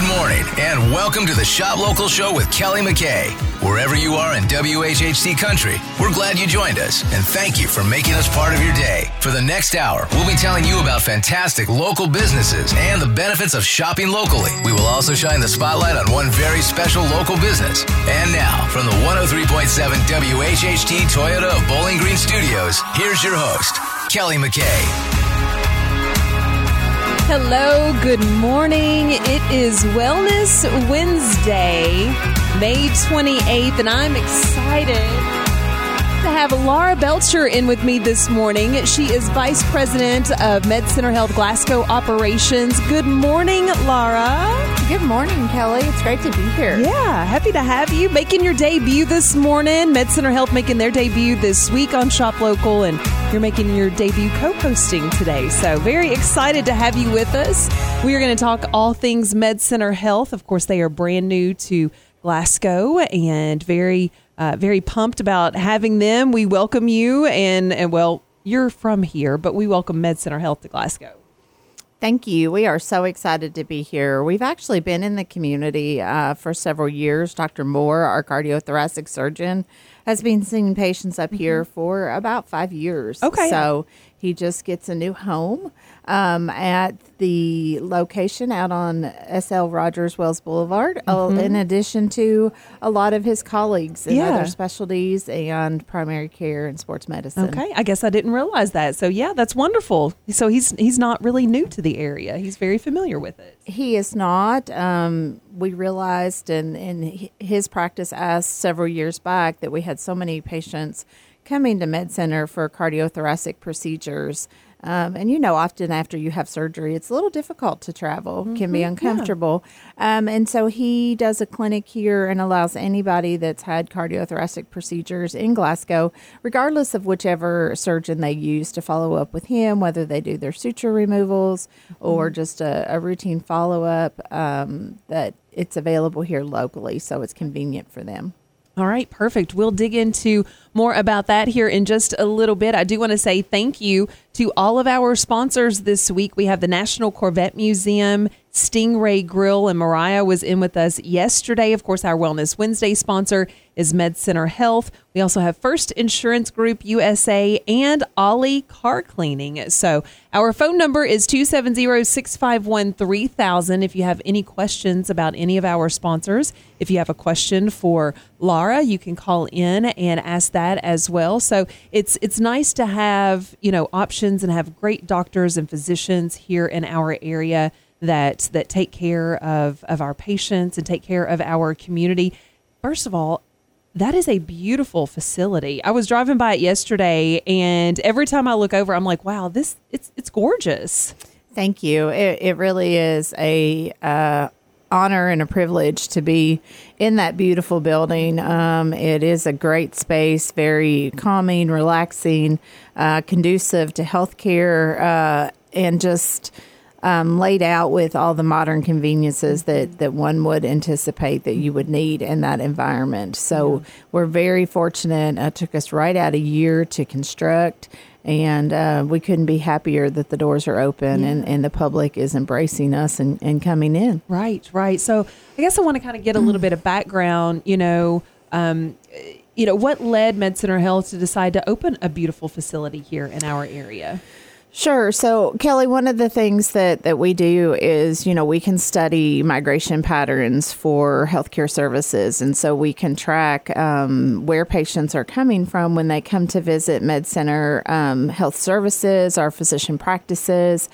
Good morning, and welcome to the Shop Local Show with Kelly McKay. Wherever you are in WHHC country, we're glad you joined us, and thank you for making us part of your day. For the next hour, we'll be telling you about fantastic local businesses and the benefits of shopping locally. We will also shine the spotlight on one very special local business. And now, from the 103.7 WHHT Toyota of Bowling Green Studios, here's your host, Kelly McKay. Hello, good morning. It is Wellness Wednesday, May 28th, and I'm excited to have Laura Belcher in with me this morning. She is Vice President of MedCenter Health Glasgow Operations. Good morning, Laura. Good morning, Kelly. It's great to be here. Yeah, happy to have you. Making your debut this morning. MedCenter Health making their debut this week on Shop Local, and you're making your debut co-hosting today. So very excited to have you with us. We are going to talk all things MedCenter Health. Of course, they are brand new to Glasgow and very pumped about having them. We welcome you, and well, you're from here, but we welcome MedCenter Health to Glasgow. Thank you. We are so excited to be here. We've actually been in the community for several years. Dr. Moore, our cardiothoracic surgeon, has been seeing patients up here for about 5 years. Okay. So he just gets a new home at the location out on S.L. Rogers Wells Boulevard, in addition to a lot of his colleagues in other specialties and primary care and sports medicine. Okay. I guess I didn't realize that. So, yeah, that's wonderful. So he's not really new to the area. He's very familiar with it. He is not. We realized in his practice asked several years back that we had so many patients coming to MedCenter for cardiothoracic procedures. And, often after you have surgery, it's a little difficult to travel, can be uncomfortable. Yeah. And so he does a clinic here and allows anybody that's had cardiothoracic procedures in Glasgow, regardless of whichever surgeon they use, to follow up with him, whether they do their suture removals or just a routine follow-up, that it's available here locally, so it's convenient for them. All right, perfect. We'll dig into more about that here in just a little bit. I do want to say thank you to all of our sponsors this week. We have the National Corvette Museum, Stingray Grill, and Mariah was in with us yesterday. Of course, our Wellness Wednesday sponsor is MedCenter Health. We also have First Insurance Group USA and Ollie Car Cleaning. So our phone number is 270-651-3000 if you have any questions about any of our sponsors. If you have a question for Laura, you can call in and ask that as well. So it's nice to have, options and have great doctors and physicians here in our area that take care of our patients and take care of our community. First of all, that is a beautiful facility. I was driving by it yesterday, and every time I look over, I'm like, wow, it's gorgeous. Thank you. It really is a honor and a privilege to be in that beautiful building. It is a great space, very calming, relaxing, conducive to healthcare, and just laid out with all the modern conveniences that one would anticipate that you would need in that environment. So we're very fortunate. It took us right out a year to construct, and we couldn't be happier that the doors are open and the public is embracing us and coming in. Right. So I guess I want to kind of get a little bit of background, what led MedCenter Health to decide to open a beautiful facility here in our area? Sure. So, Kelly, one of the things that we do is, we can study migration patterns for healthcare services. And so we can track where patients are coming from when they come to visit MedCenter Health Services, our physician practices.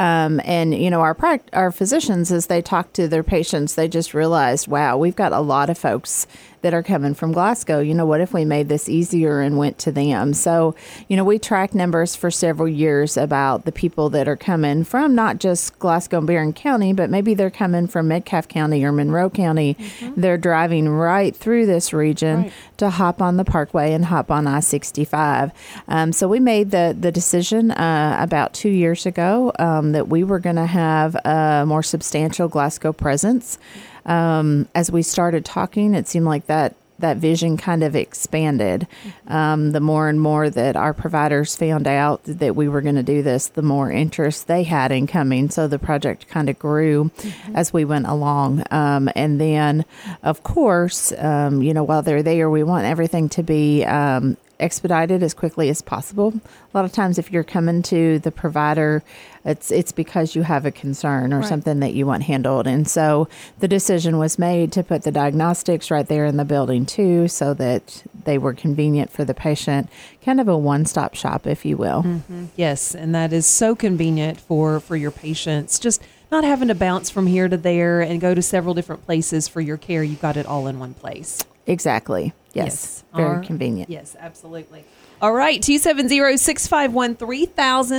Our physicians, as they talk to their patients, they just realized, wow, we've got a lot of folks that are coming from Glasgow. What if we made this easier and went to them? So, we track numbers for several years about the people that are coming from not just Glasgow and Barron County, but maybe they're coming from Metcalfe County or Monroe County. Mm-hmm. They're driving right through this region to hop on the Parkway and hop on I-65. So we made the decision about 2 years ago that we were going to have a more substantial Glasgow presence. As we started talking, it seemed like that that vision kind of expanded. The more and more that our providers found out that we were going to do this, the more interest they had in coming. So the project kind of grew as we went along. And then, of course, while they're there, we want everything to be expedited as quickly as possible. A lot of times if you're coming to the provider, it's because you have a concern or something that you want handled. And so the decision was made to put the diagnostics right there in the building too, so that they were convenient for the patient, kind of a one-stop shop, if you will. Yes, and that is so convenient for your patients. Just not having to bounce from here to there and go to several different places for your care. You've got it all in one place. Exactly. Yes. Very convenient. Yes, absolutely. All right. 270-651-3000.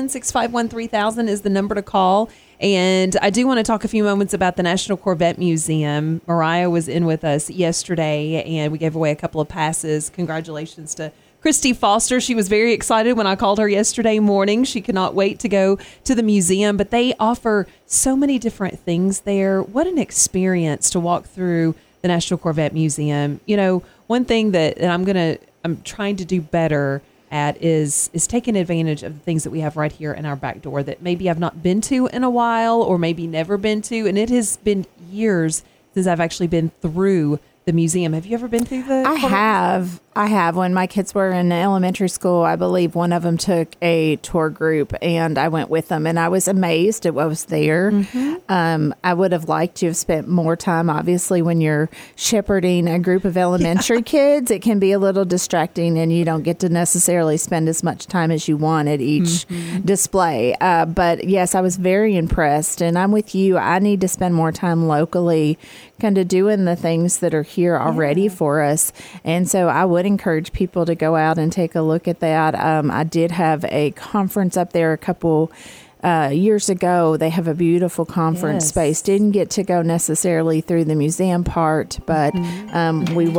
651-3000 is the number to call. And I do want to talk a few moments about the National Corvette Museum. Mariah was in with us yesterday, and we gave away a couple of passes. Congratulations to Christy Foster. She was very excited when I called her yesterday morning. She could not wait to go to the museum, but they offer so many different things there. What an experience to walk through the National Corvette Museum. One thing that I'm trying to do better at is taking advantage of the things that we have right here in our back door that maybe I've not been to in a while or maybe never been to. And it has been years since I've actually been through the museum. Have you ever been through the? I have. When my kids were in elementary school, I believe one of them took a tour group, and I went with them, and I was amazed at what was there. I would have liked to have spent more time. Obviously, when you're shepherding a group of elementary kids, it can be a little distracting, and you don't get to necessarily spend as much time as you want at each display. But yes, I was very impressed, and I'm with you. I need to spend more time locally, kind of doing the things that are here already for us. And so I would encourage people to go out and take a look at that. I did have a conference up there a couple years ago. They have a beautiful conference space. Didn't get to go necessarily through the museum part, but we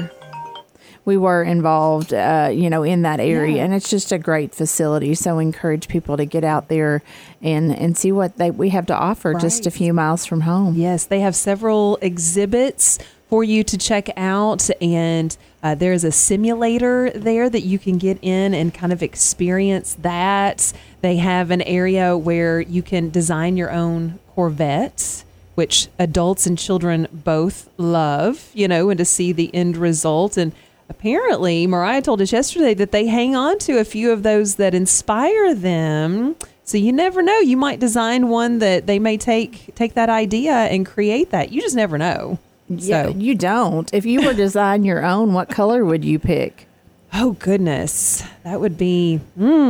were involved, in that area, and it's just a great facility. So encourage people to get out there and see what we have to offer just a few miles from home. Yes, they have several exhibits for you to check out, and there's a simulator there that you can get in and kind of experience that. They have an area where you can design your own Corvette, which adults and children both love, and to see the end result. And apparently, Mariah told us yesterday that they hang on to a few of those that inspire them. So you never know. You might design one that they may take that idea and create that. You just never know. Yeah, you don't. If you were to design your own, what color would you pick? Oh, goodness. That would be,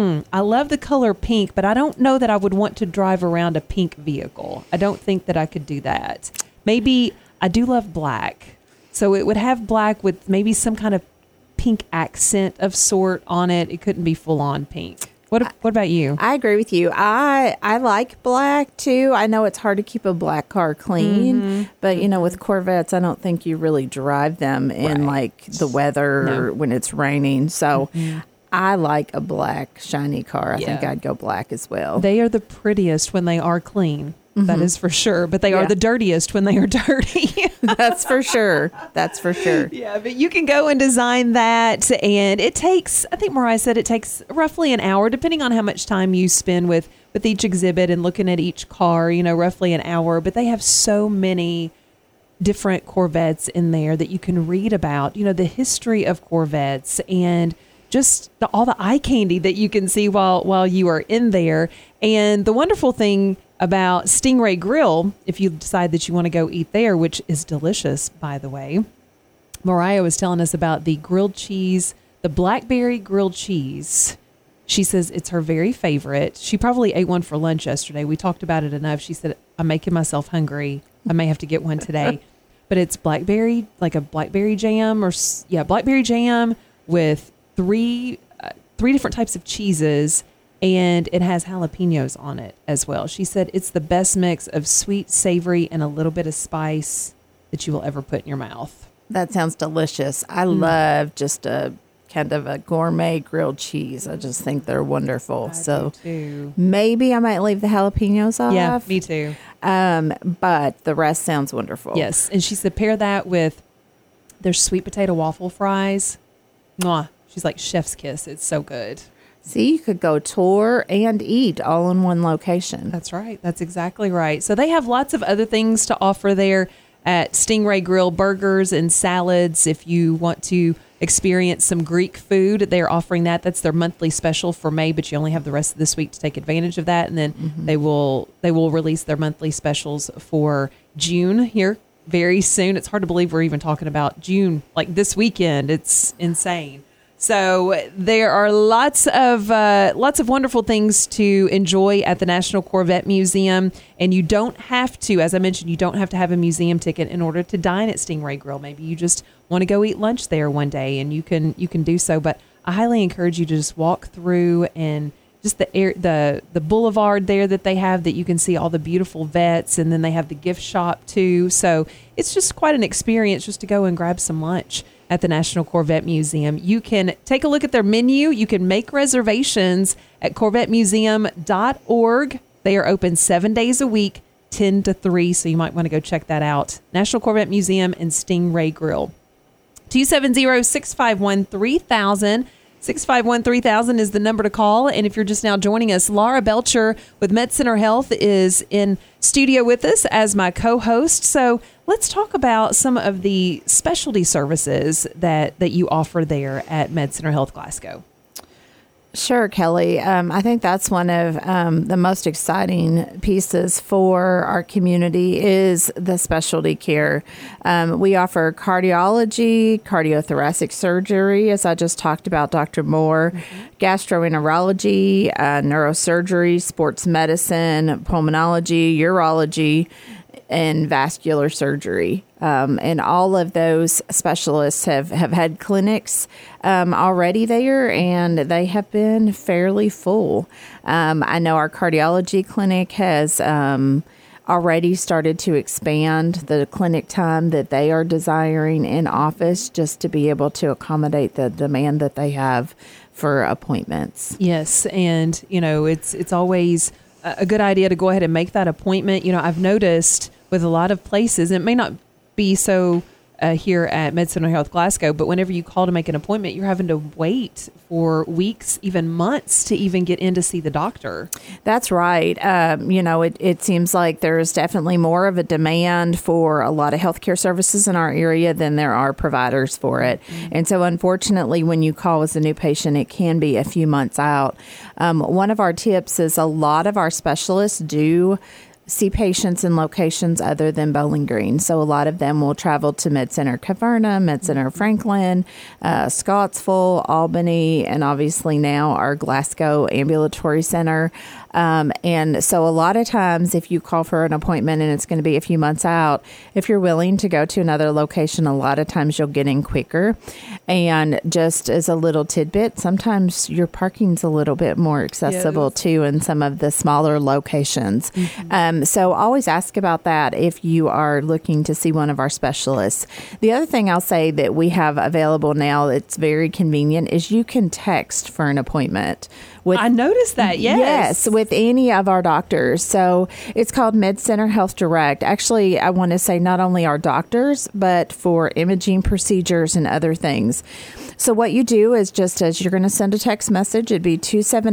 I love the color pink, but I don't know that I would want to drive around a pink vehicle. I don't think that I could do that. Maybe I do love black. So it would have black with maybe some kind of pink accent of sort on it. It couldn't be full on pink. What about you? I agree with you. I like black too. I know it's hard to keep a black car clean, but with Corvettes, I don't think you really drive them in like the weather or when it's raining. So I like a black shiny car. I think I'd go black as well. They are the prettiest when they are clean. That is for sure. But they are the dirtiest when they are dirty. That's for sure. That's for sure. Yeah, but you can go and design that. And it takes, I think Mariah said it takes roughly an hour, depending on how much time you spend with each exhibit and looking at each car, roughly an hour. But they have so many different Corvettes in there that you can read about, the history of Corvettes and just all the eye candy that you can see while you are in there. And the wonderful thing about Stingray Grill, if you decide that you want to go eat there, which is delicious, by the way. Mariah was telling us about the grilled cheese, the blackberry grilled cheese. She says it's her very favorite. She probably ate one for lunch yesterday. We talked about it enough. She said, I'm making myself hungry. I may have to get one today. But it's blackberry, like a blackberry jam blackberry jam with three different types of cheeses. And it has jalapenos on it as well. She said it's the best mix of sweet, savory, and a little bit of spice that you will ever put in your mouth. That sounds delicious. I love just a kind of a gourmet grilled cheese. I just think they're wonderful. I do too. Maybe I might leave the jalapenos off. Yeah, me too. But the rest sounds wonderful. Yes. And she said pair that with Their sweet potato waffle fries. Mwah. She's like chef's kiss. It's so good. See, you could go tour and eat all in one location. That's right. That's exactly right. So they have lots of other things to offer there at Stingray Grill, burgers and salads. If you want to experience some Greek food, they're offering that. That's their monthly special for May, but you only have the rest of this week to take advantage of that. And then they will release their monthly specials for June here very soon. It's hard to believe we're even talking about June, like this weekend. It's insane. So there are lots of wonderful things to enjoy at the National Corvette Museum, and you don't have to, as I mentioned, you don't have to have a museum ticket in order to dine at Stingray Grill. Maybe you just want to go eat lunch there one day, and you can do so. But I highly encourage you to just walk through and just the boulevard there that they have, that you can see all the beautiful vets, and then they have the gift shop too. So it's just quite an experience just to go and grab some lunch at the National Corvette Museum. You can take a look at their menu. You can make reservations at corvettemuseum.org. They are open 7 days a week, 10 to 3, so you might want to go check that out. National Corvette Museum and Stingray Grill. 270-651-3000. 651-3000 is the number to call. And if you're just now joining us, Laura Belcher with MedCenter Health is in studio with us as my co-host. So let's talk about some of the specialty services that you offer there at MedCenter Health Glasgow. Sure, Kelly. I think that's one of the most exciting pieces for our community is the specialty care. We offer cardiology, cardiothoracic surgery, as I just talked about, Dr. Moore, gastroenterology, neurosurgery, sports medicine, pulmonology, urology, and vascular surgery. And all of those specialists have had clinics already there, and they have been fairly full. I know our cardiology clinic has already started to expand the clinic time that they are desiring in office just to be able to accommodate the demand that they have for appointments. Yes, and, it's always a good idea to go ahead and make that appointment. I've noticed with a lot of places, it may not be so here at MedCenter Health Glasgow, but whenever you call to make an appointment, you're having to wait for weeks, even months, to even get in to see the doctor. That's right. It seems like there's definitely more of a demand for a lot of healthcare services in our area than there are providers for it. Mm-hmm. And so unfortunately, when you call as a new patient, it can be a few months out. One of our tips is a lot of our specialists do see patients in locations other than Bowling Green. So a lot of them will travel to MedCenter Caverna, MedCenter Franklin, Scottsville, Albany, and obviously now our Glasgow Ambulatory Center. And so a lot of times if you call for an appointment and it's going to be a few months out, if you're willing to go to another location, a lot of times you'll get in quicker. And just as a little tidbit, sometimes your parking's a little bit more accessible too in some of the smaller locations. Mm-hmm. So always ask about that if you are looking to see one of our specialists. The other thing I'll say that we have available now that's very convenient is you can text for an appointment. I noticed that, yes. Yes, with any of our doctors. So it's called MedCenter Health Direct. Actually, I want to say not only our doctors, but for imaging procedures and other things. So what you do is just as you're going to send a text message, it'd be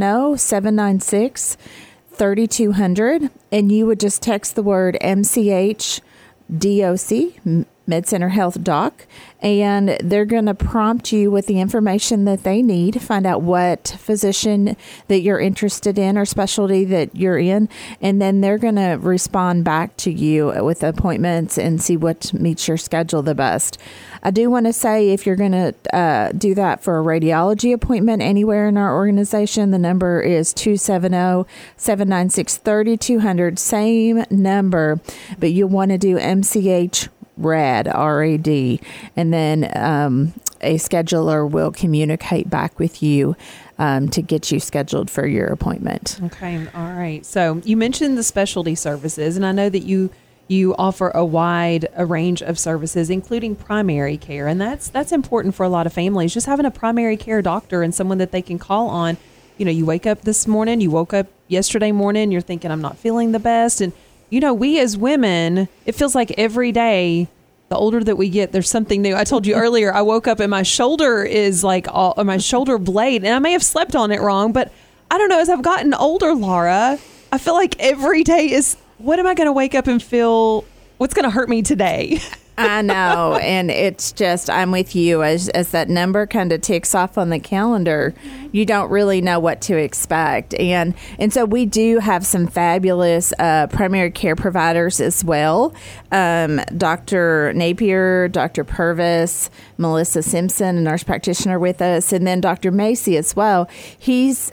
270-796-3200, and you would just text the word MCH DOC, MedCenter Health Doc, and they're going to prompt you with the information that they need, find out what physician that you're interested in or specialty that you're in, and then they're going to respond back to you with appointments and see what meets your schedule the best. I do want to say if you're going to do that for a radiology appointment anywhere in our organization, the number is 270-796-3200, same number, but you'll want to do MCH RAD, R-A-D, and then a scheduler will communicate back with you to get you scheduled for your appointment. Okay, all right. So you mentioned the specialty services, and I know that you offer a wide range of services, including primary care, and that's important for a lot of families. Just having a primary care doctor and someone that they can call on. You wake up this morning, you woke up yesterday morning, you're thinking, I'm not feeling the best, and we as women, it feels like every day The older that we get, there's something new. I told you earlier, I woke up and my shoulder is like my shoulder blade, and I may have slept on it wrong, but I don't know. As I've gotten older, Laura, I feel like every day is, what am I going to wake up and feel? What's going to hurt me today? I know. And it's just, I'm with you. As that number kind of ticks off on the calendar, you don't really know what to expect. And so we do have some fabulous primary care providers as well. Dr. Napier, Dr. Purvis, Melissa Simpson, a nurse practitioner with us, and then Dr. Macy as well. He's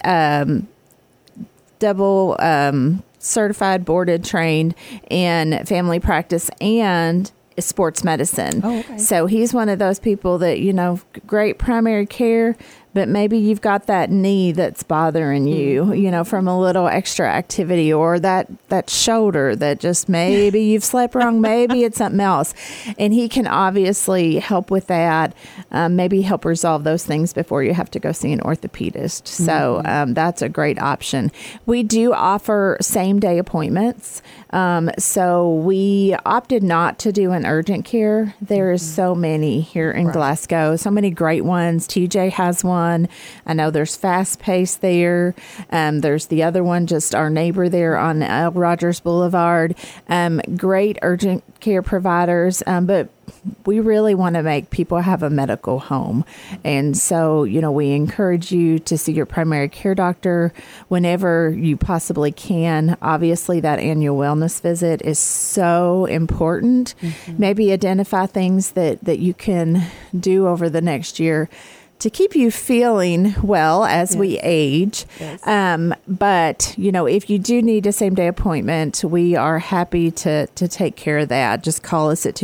double certified, boarded, trained in family practice and sports medicine. Oh, okay. So he's one of those people that, great primary care, but maybe you've got that knee that's bothering you, from a little extra activity, or that shoulder that just maybe you've slept wrong, maybe it's something else. And he can obviously help with that, maybe help resolve those things before you have to go see an orthopedist. So that's a great option. We do offer same-day appointments. So we opted not to do an urgent care. There is so many here in Glasgow, so many great ones. TJ has one. I know there's Fast Pace there. There's the other one, just our neighbor there on L. Rogers Boulevard. Great urgent care providers, but we really want to make people have a medical home. And so, we encourage you to see your primary care doctor whenever you possibly can. Obviously, that annual wellness visit is so important. Maybe identify things that you can do over the next year to keep you feeling well as we age. Yes. But, if you do need a same-day appointment, we are happy to take care of that. Just call us at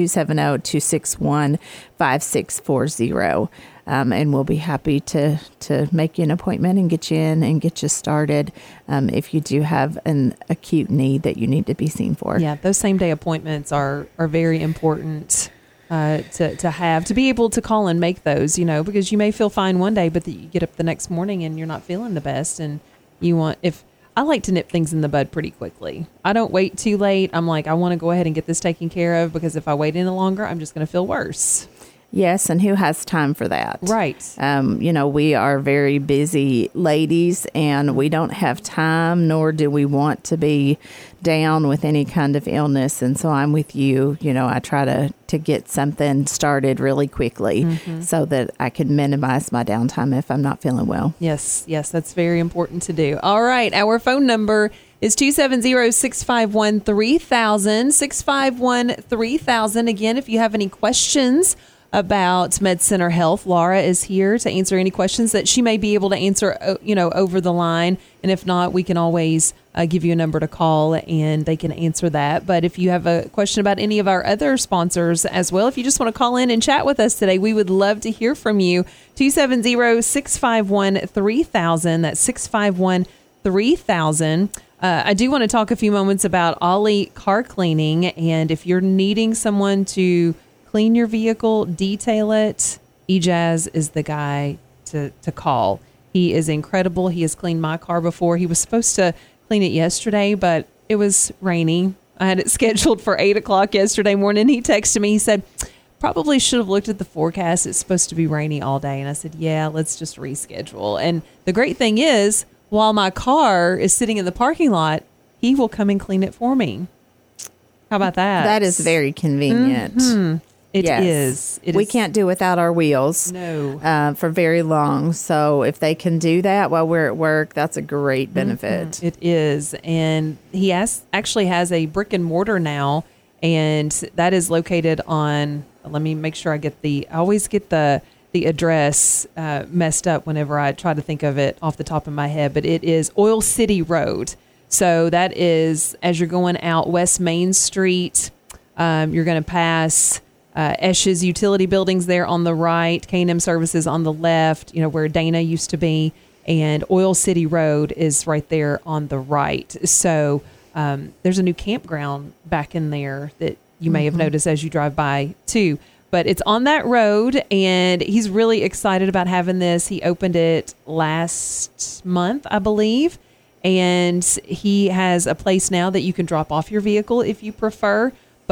270-261-5640. And we'll be happy to make you an appointment and get you in and get you started if you do have an acute need that you need to be seen for. Yeah, those same-day appointments are very important to be able to call and make those, because you may feel fine one day, but you get up the next morning and you're not feeling the best. And I like to nip things in the bud pretty quickly. I don't wait too late. I'm like, I want to go ahead and get this taken care of, because if I wait any longer, I'm just going to feel worse. Yes, and who has time for that? Right. We are very busy ladies, and we don't have time, nor do we want to be down with any kind of illness. And so I'm with you. I try to get something started really quickly so that I can minimize my downtime if I'm not feeling well. Yes, that's very important to do. All right, our phone number is 270-651-3000, 651-3000. Again, if you have any questions about MedCenter Health, Laura is here to answer any questions that she may be able to answer, over the line. And if not, we can always give you a number to call and they can answer that. But if you have a question about any of our other sponsors as well, if you just want to call in and chat with us today, we would love to hear from you. 270-651-3000. That's 651-3000. I do want to talk a few moments about Ollie Car Cleaning. And if you're needing someone to clean your vehicle, detail it, Ejaz is the guy to call. He is incredible. He has cleaned my car before. He was supposed to clean it yesterday, but it was rainy. I had it scheduled for 8 o'clock yesterday morning. He texted me. He said, probably should have looked at the forecast. It's supposed to be rainy all day. And I said, yeah, let's just reschedule. And the great thing is, while my car is sitting in the parking lot, he will come and clean it for me. How about that? That is very convenient. It is. We can't do without our wheels. No. For very long. So if they can do that while we're at work, that's a great benefit. It is. And he actually has a brick and mortar now, and that is located on, let me make sure I always get the address messed up whenever I try to think of it off the top of my head, but it is Oil City Road. So that is, as you're going out West Main Street, you're going to pass Esch's utility buildings there on the right, K&M Services on the left, where Dana used to be, and Oil City Road is right there on the right. So there's a new campground back in there that you may have noticed as you drive by too. But it's on that road, and he's really excited about having this. He opened it last month, I believe, and he has a place now that you can drop off your vehicle if you prefer. But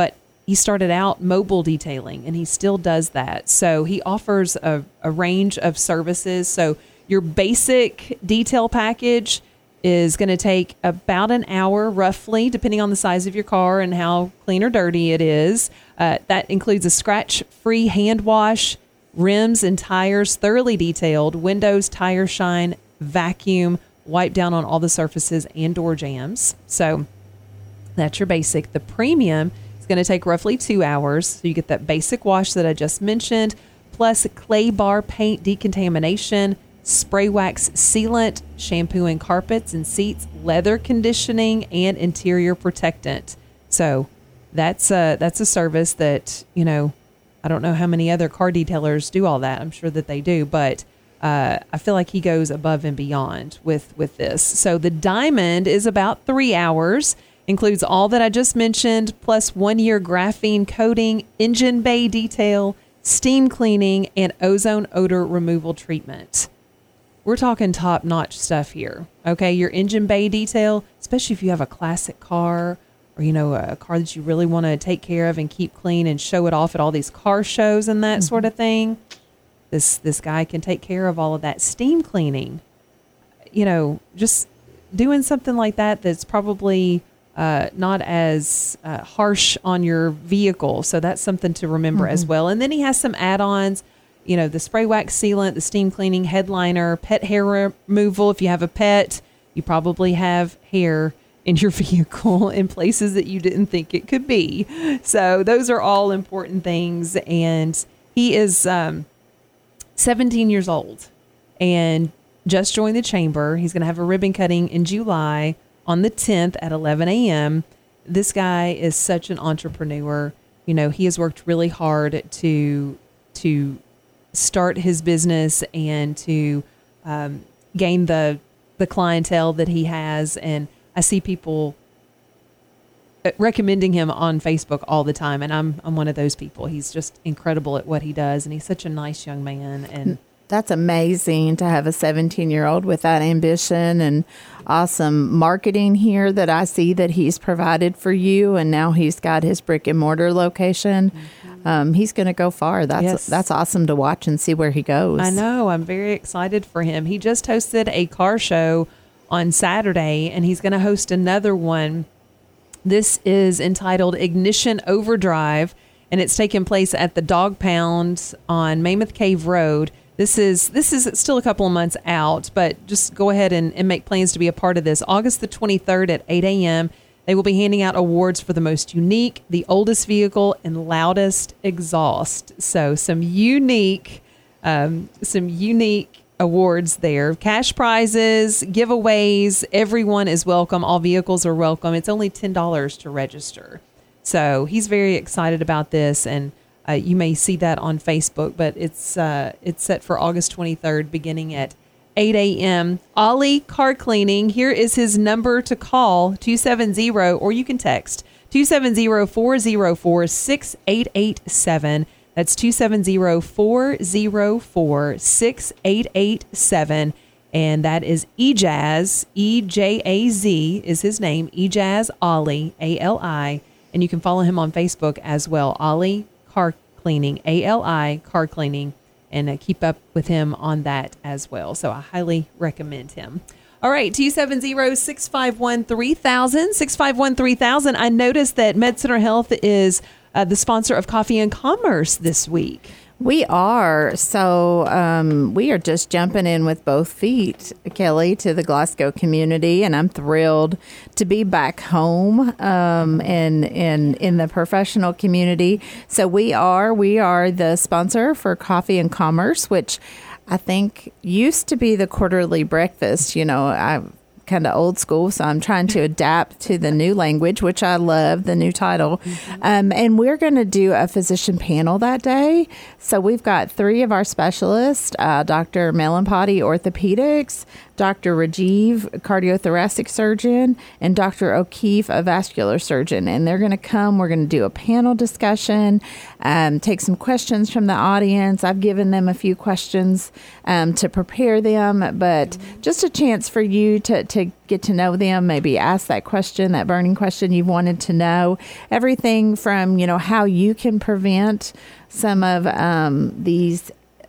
he started out mobile detailing, and he still does that. So he offers a range of services. So your basic detail package is going to take about an hour, roughly, depending on the size of your car and how clean or dirty it is. That includes a scratch-free hand wash, rims and tires thoroughly detailed, windows, tire shine, vacuum, wipe down on all the surfaces and door jams. So that's your basic. The premium is going to take roughly 2 hours. So you get that basic wash that I just mentioned, plus clay bar paint decontamination, spray wax sealant, shampooing carpets and seats, leather conditioning, and interior protectant. So that's a service that, I don't know how many other car detailers do all that. I'm sure that they do, but I feel like he goes above and beyond with this. So the Diamond is about 3 hours, includes all that I just mentioned, plus 1 year graphene coating, engine bay detail, steam cleaning, and ozone odor removal treatment. We're talking top-notch stuff here, okay? Your engine bay detail, especially if you have a classic car or, a car that you really want to take care of and keep clean and show it off at all these car shows and that sort of thing. This guy can take care of all of that. Steam cleaning, just doing something like that that's probably not as harsh on your vehicle. So that's something to remember as well. And then he has some add-ons, the spray wax sealant, the steam cleaning, headliner, pet hair removal. If you have a pet, you probably have hair in your vehicle in places that you didn't think it could be. So those are all important things. And he is 17 years old and just joined the chamber. He's going to have a ribbon cutting in July on the 10th at 11 a.m. This guy is such an entrepreneur. He has worked really hard to start his business and to gain the clientele that he has. And I see people recommending him on Facebook all the time, and I'm one of those people. He's just incredible at what he does, and he's such a nice young man. And that's amazing to have a 17-year-old with that ambition and awesome marketing here that I see that he's provided for you, and now he's got his brick and mortar location. He's going to go far. That's awesome to watch and see where he goes. I know. I'm very excited for him. He just hosted a car show on Saturday, and he's going to host another one. This is entitled Ignition Overdrive, and it's taking place at the Dog Pound on Mammoth Cave Road. This is still a couple of months out, but just go ahead and make plans to be a part of this. August the 23rd at 8 a.m., they will be handing out awards for the most unique, the oldest vehicle, and loudest exhaust. So some unique awards there. Cash prizes, giveaways. Everyone is welcome. All vehicles are welcome. It's only $10 to register. So he's very excited about this, and you may see that on Facebook, but it's set for August 23rd, beginning at 8 a.m. Ollie Car Cleaning. Here is his number to call, 270, or you can text 270-404-6887. That's 270-404-6887. And that is Ejaz, E-J-A-Z is his name, Ejaz Ollie, A-L-I. And you can follow him on Facebook as well, Ollie Car Cleaning, A-L-I, Car Cleaning. And keep up with him on that as well. So I highly recommend him. All right, 270-651-3000, 651-3000. I noticed that MedCenter Health is the sponsor of Coffee and Commerce this week. We are. So we are just jumping in with both feet, Kelly, to the Glasgow community. And I'm thrilled to be back home and in the professional community. So we are the sponsor for Coffee and Commerce, which I think used to be the quarterly breakfast. I'm kind of old school, so I'm trying to adapt to the new language, which I love, the new title. And we're going to do a physician panel that day. So we've got 3 of our specialists, Dr. Melanpati Orthopedics, Dr. Rajiv, a cardiothoracic surgeon, and Dr. O'Keefe, a vascular surgeon. And they're going to come. We're going to do a panel discussion, take some questions from the audience. I've given them a few questions to prepare them, but just a chance for you to get to know them, maybe ask that question, that burning question you've wanted to know. Everything from, how you can prevent some of these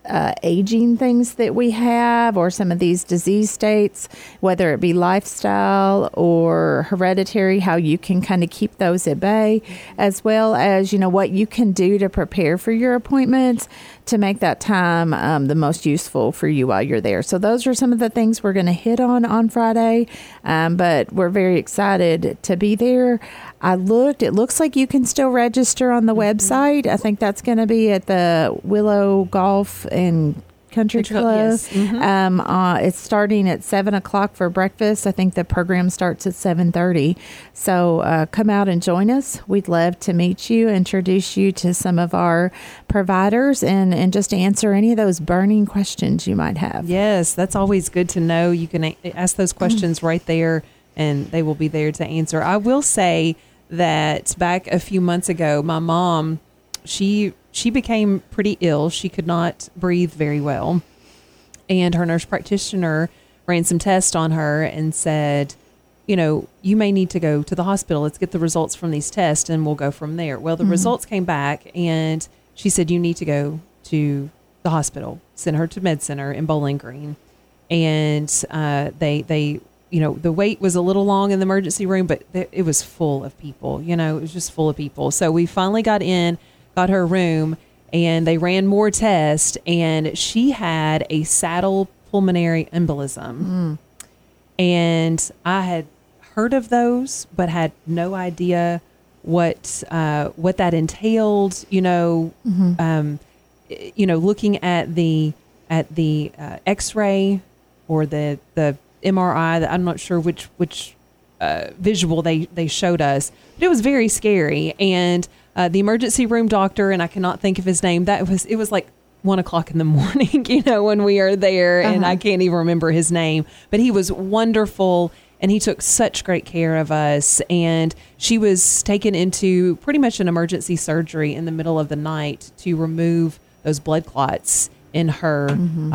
aging things that we have, or some of these disease states, whether it be lifestyle or hereditary, how you can kind of keep those at bay, as well as, what you can do to prepare for your appointments to make that time the most useful for you while you're there. So those are some of the things we're going to hit on Friday, but we're very excited to be there. It looks like you can still register on the website. I think that's going to be at the Willow Golf and Country Club. Yes. It's starting at 7:00 for breakfast. I think the program starts at 7:30. So come out and join us. We'd love to meet you, introduce you to some of our providers, and just answer any of those burning questions you might have. Yes, that's always good to know. You can ask those questions right there, and they will be there to answer. I will say that back a few months ago, my mom, she became pretty ill. She could not breathe very well. And her nurse practitioner ran some tests on her and said, you may need to go to the hospital. Let's get the results from these tests and we'll go from there. Well, the results came back and she said, you need to go to the hospital. Send her to Med Center in Bowling Green. And they the wait was a little long in the emergency room, but it was full of people. It was just full of people. So we finally got her a room, and they ran more tests, and she had a saddle pulmonary embolism. And I had heard of those, but had no idea what that entailed. Looking at the X-ray or the MRI, I'm not sure which visual they showed us, but it was very scary. And the emergency room doctor, and I cannot think of his name, it was like 1:00 in the morning, when we are there, and I can't even remember his name, but he was wonderful. And he took such great care of us. And she was taken into pretty much an emergency surgery in the middle of the night to remove those blood clots in her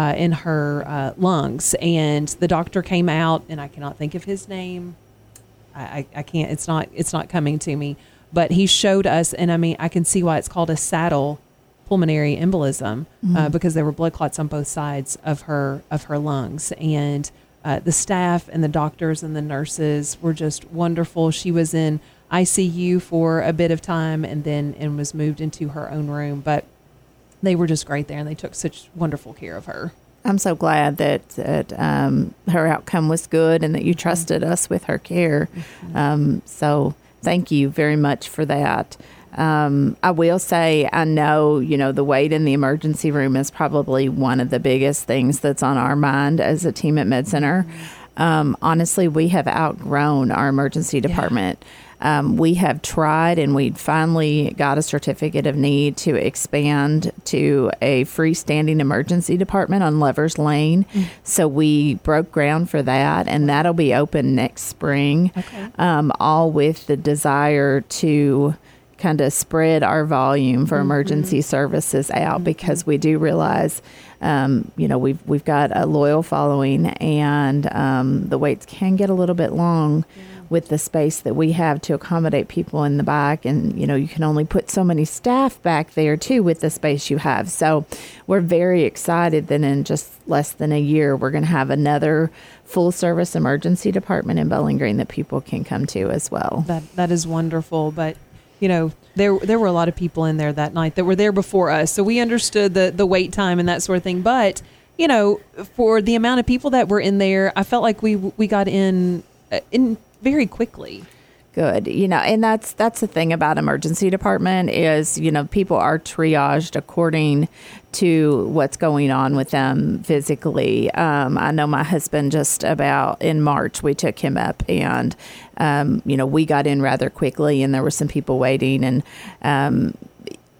lungs. And the doctor came out, and I cannot think of his name. I can't. It's not coming to me. But he showed us, and I can see why it's called a saddle pulmonary embolism, because there were blood clots on both sides of her lungs. And the staff and the doctors and the nurses were just wonderful. She was in ICU for a bit of time, and was moved into her own room. But they were just great there, and they took such wonderful care of her. I'm so glad that her outcome was good and that you trusted us with her care. So thank you very much for that. I will say, I know, the wait in the emergency room is probably one of the biggest things that's on our mind as a team at Med Center. Honestly, we have outgrown our emergency department. We have tried, and we finally got a certificate of need to expand to a freestanding emergency department on Lovers Lane. So we broke ground for that, and that'll be open next spring, all with the desire to kind of spread our volume for emergency services out, because we do realize, we've got a loyal following, and the waits can get a little bit long with the space that we have to accommodate people in the back. And, you can only put so many staff back there too with the space you have. So we're very excited that in just less than a year, we're going to have another full service emergency department in Bowling Green that people can come to as well. That is wonderful. But, there were a lot of people in there that night that were there before us. So we understood the wait time and that sort of thing. But, for the amount of people that were in there, I felt like we got in very quickly. Good. And that's the thing about emergency department is, people are triaged according to what's going on with them physically. I know my husband, just about in March, we took him up, and, we got in rather quickly, and there were some people waiting, and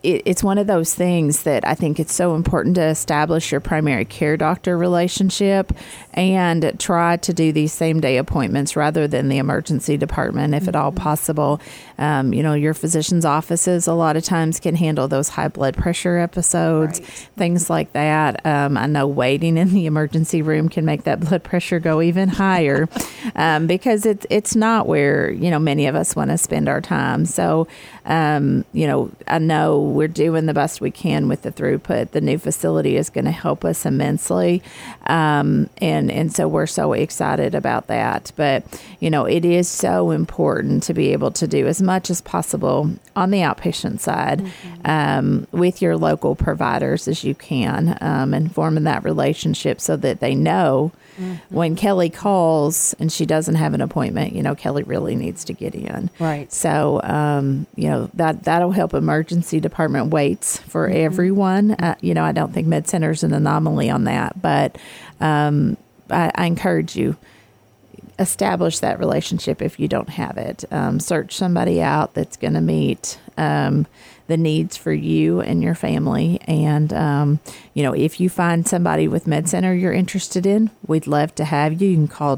it's one of those things that I think it's so important to establish your primary care doctor relationship and try to do these same day appointments rather than the emergency department, if at all possible. Your physician's offices a lot of times can handle those high blood pressure episodes, things like that. I know waiting in the emergency room can make that blood pressure go even higher because it's not where, many of us want to spend our time. So, I know we're doing the best we can with the throughput. The new facility is going to help us immensely. And so we're so excited about that. But, it is so important to be able to do as much as possible on the outpatient side with your local providers as you can, and forming that relationship so that they know when Kelly calls and she doesn't have an appointment, Kelly really needs to get in. Right. So, that'll help emergency department waits for everyone. I don't think MedCenter is an anomaly on that, but I encourage you, establish that relationship if you don't have it. Search somebody out that's going to meet the needs for you and your family. And, if you find somebody with MedCenter you're interested in, we'd love to have you. You can call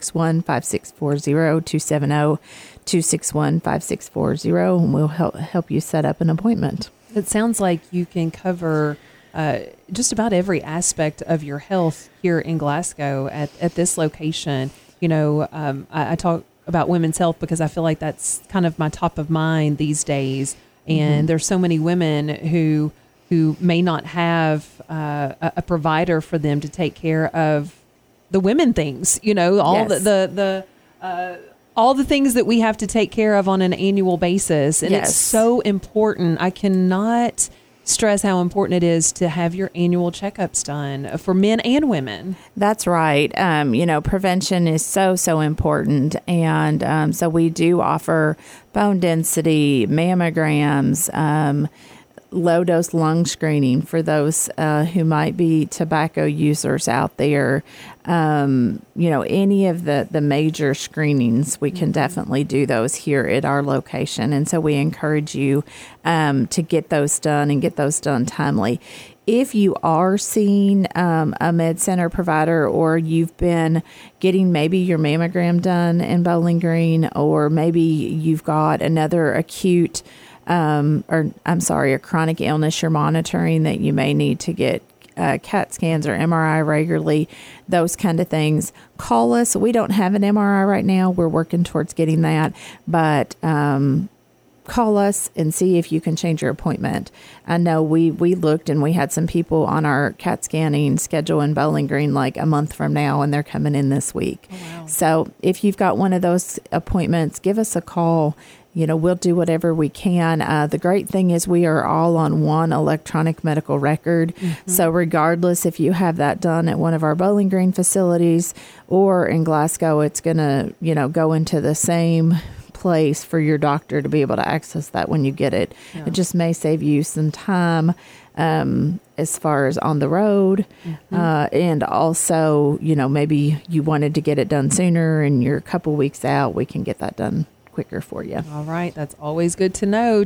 261-5640, 270-261-5640, and we'll help you set up an appointment. It sounds like you can cover just about every aspect of your health here in Glasgow at this location. I talk about women's health because I feel like that's kind of my top of mind these days. And there's so many women who may not have a provider for them to take care of the women things, all all the things that we have to take care of on an annual basis. And it's so important. I cannot stress how important it is to have your annual checkups done for men and women. That's right. Prevention is so important. And so we do offer bone density, mammograms, low-dose lung screening for those who might be tobacco users out there. Any of the major screenings, we can definitely do those here at our location. And so we encourage you to get those done and get those done timely. If you are seeing a MedCenter provider, or you've been getting maybe your mammogram done in Bowling Green, or maybe you've got another acute a chronic illness you're monitoring that you may need to get CAT scans or MRI regularly, those kind of things, call us. We don't have an MRI right now. We're working towards getting that, but call us and see if you can change your appointment. I know we looked and we had some people on our CAT scanning schedule in Bowling Green like a month from now, and they're coming in this week. Oh, wow. So if you've got one of those appointments, give us a call. We'll do whatever we can. The great thing is we are all on one electronic medical record. So regardless if you have that done at one of our Bowling Green facilities or in Glasgow, it's going to, go into the same place for your doctor to be able to access that when you get it. Yeah. It just may save you some time as far as on the road. And also, maybe you wanted to get it done sooner and you're a couple weeks out, we can get that done quicker for you. All right. That's always good to know.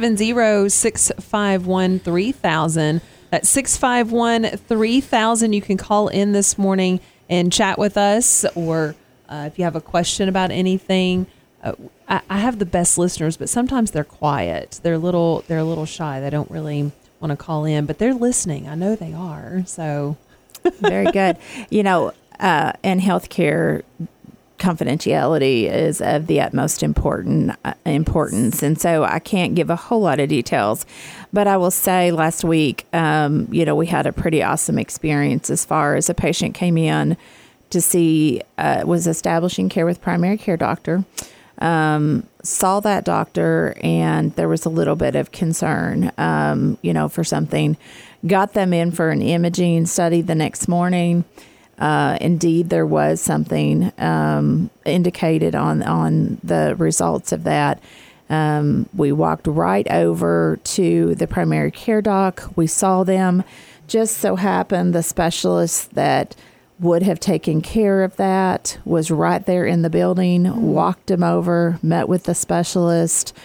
270-651-3000. That's 651-3000. You can call in this morning and chat with us, or if you have a question about anything. I have the best listeners, but sometimes they're quiet. They're a little shy. They don't really want to call in, but they're listening. I know they are. So very good. In healthcare, confidentiality is of the utmost importance. And so I can't give a whole lot of details, but I will say last week, we had a pretty awesome experience as far as a patient came in to see, was establishing care with primary care doctor, saw that doctor, and there was a little bit of concern, for something, got them in for an imaging study the next morning. Indeed, there was something indicated on the results of that. We walked right over to the primary care doc. We saw them. Just so happened the specialist that would have taken care of that was right there in the building, walked him over, met with the specialist,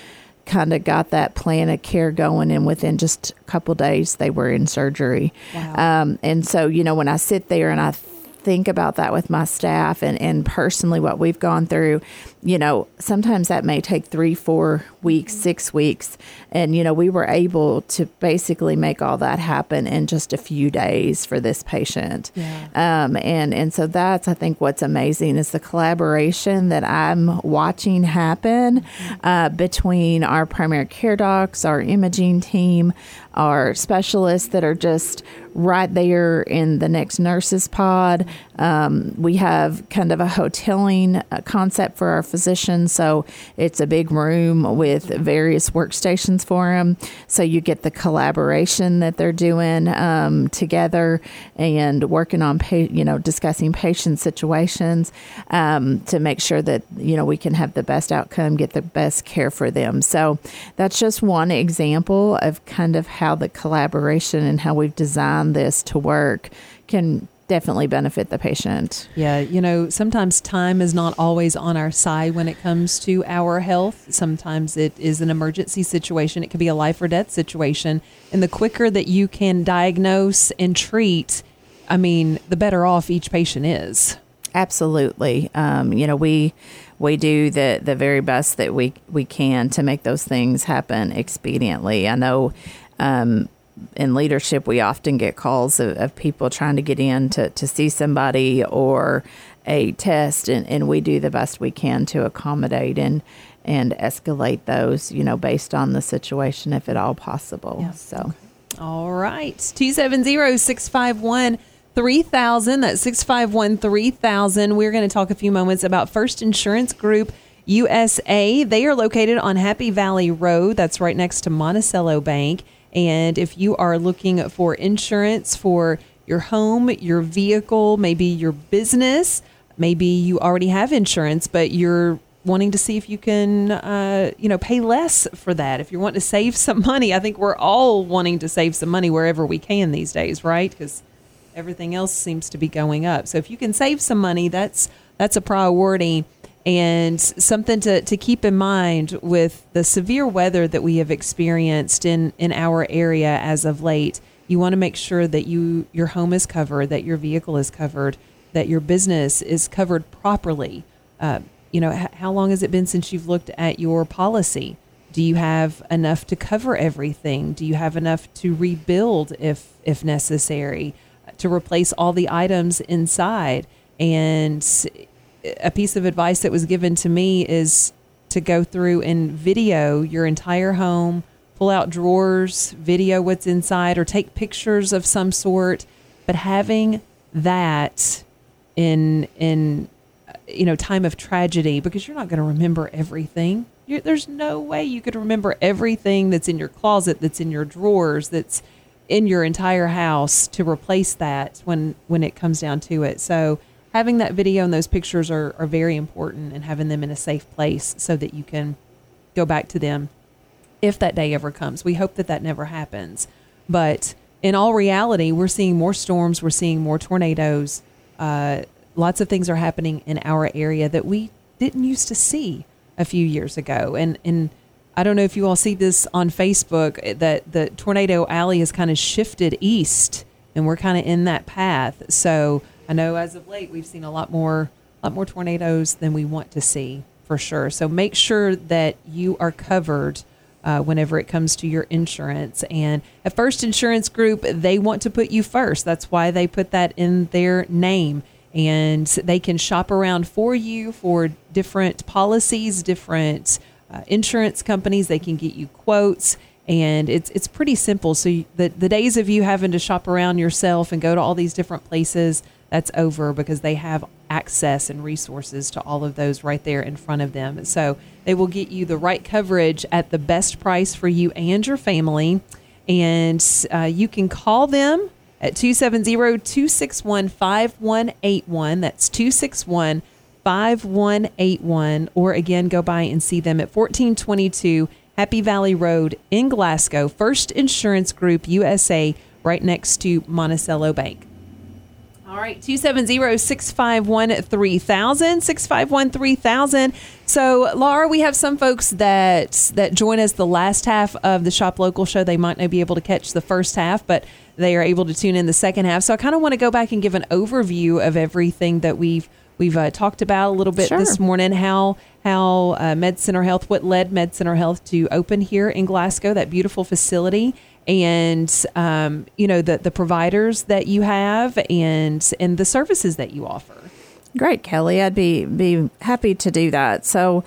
kind of got that plan of care going, and within just a couple days they were in surgery. Wow. And so, when I sit there and I think about that with my staff and personally what we've gone through, sometimes that may take 3, 4 weeks, 6 weeks. And, we were able to basically make all that happen in just a few days for this patient. Yeah. And so that's, I think, what's amazing is the collaboration that I'm watching happen between our primary care docs, our imaging team, our specialists that are just right there in the next nurses pod. We have kind of a hoteling concept for our physicians. So it's a big room with various workstations for them. So you get the collaboration that they're doing together and working on, discussing patient situations to make sure that, we can have the best outcome, get the best care for them. So that's just one example of kind of how the collaboration and how we've designed this to work can definitely benefit the patient. Yeah, sometimes time is not always on our side when it comes to our health. Sometimes it is an emergency situation. It could be a life or death situation. And the quicker that you can diagnose and treat, the better off each patient is. Absolutely. We do the very best that we can to make those things happen expediently. I know in leadership, we often get calls of people trying to get in to see somebody or a test, and we do the best we can to accommodate and escalate those, based on the situation, if at all possible. Yeah. So, all right. 270-651-3000. That's 651-3000. We're going to talk a few moments about First Insurance Group USA. They are located on Happy Valley Road. That's right next to Monticello Bank. And if you are looking for insurance for your home, your vehicle, maybe your business, maybe you already have insurance, but you're wanting to see if you can, pay less for that. If you want to save some money, I think we're all wanting to save some money wherever we can these days, right? Because everything else seems to be going up. So if you can save some money, that's a priority. And something to keep in mind with the severe weather that we have experienced in our area as of late, you want to make sure that your home is covered, that your vehicle is covered, that your business is covered properly. How long has it been since you've looked at your policy? Do you have enough to cover everything? Do you have enough to rebuild if necessary, to replace all the items inside? And a piece of advice that was given to me is to go through and video your entire home, pull out drawers, video what's inside, or take pictures of some sort. But having that in time of tragedy, because you're not going to remember everything. There's no way you could remember everything that's in your closet, that's in your drawers, that's in your entire house, to replace that when it comes down to it. So having that video and those pictures are very important, and having them in a safe place so that you can go back to them if that day ever comes. We hope that never happens. But in all reality, we're seeing more storms. We're seeing more tornadoes. Lots of things are happening in our area that we didn't used to see a few years ago. And I don't know if you all see this on Facebook, that the tornado alley has kind of shifted east, and we're kind of in that path. So I know as of late we've seen a lot more tornadoes than we want to see, for sure. So make sure that you are covered whenever it comes to your insurance. And at First Insurance Group, they want to put you first. That's why they put that in their name. And they can shop around for you for different policies, different insurance companies. They can get you quotes. And it's pretty simple. So the days of you having to shop around yourself and go to all these different places, that's over, because they have access and resources to all of those right there in front of them. So they will get you the right coverage at the best price for you and your family. And you can call them at 270-261-5181. That's 261-5181. Or again, go by and see them at 1422 Happy Valley Road in Glasgow. First Insurance Group USA, right next to Monticello Bank. All right, 270-651-3000, 651-3000. So, Laura, we have some folks that join us the last half of the Shop Local show. They might not be able to catch the first half, but they are able to tune in the second half. So I kind of want to go back and give an overview of everything that we've talked about a little bit this morning, how MedCenter Health, what led MedCenter Health to open here in Glasgow, that beautiful facility, and the providers that you have and the services that you offer. Great, Kelly. I'd be happy to do that. So,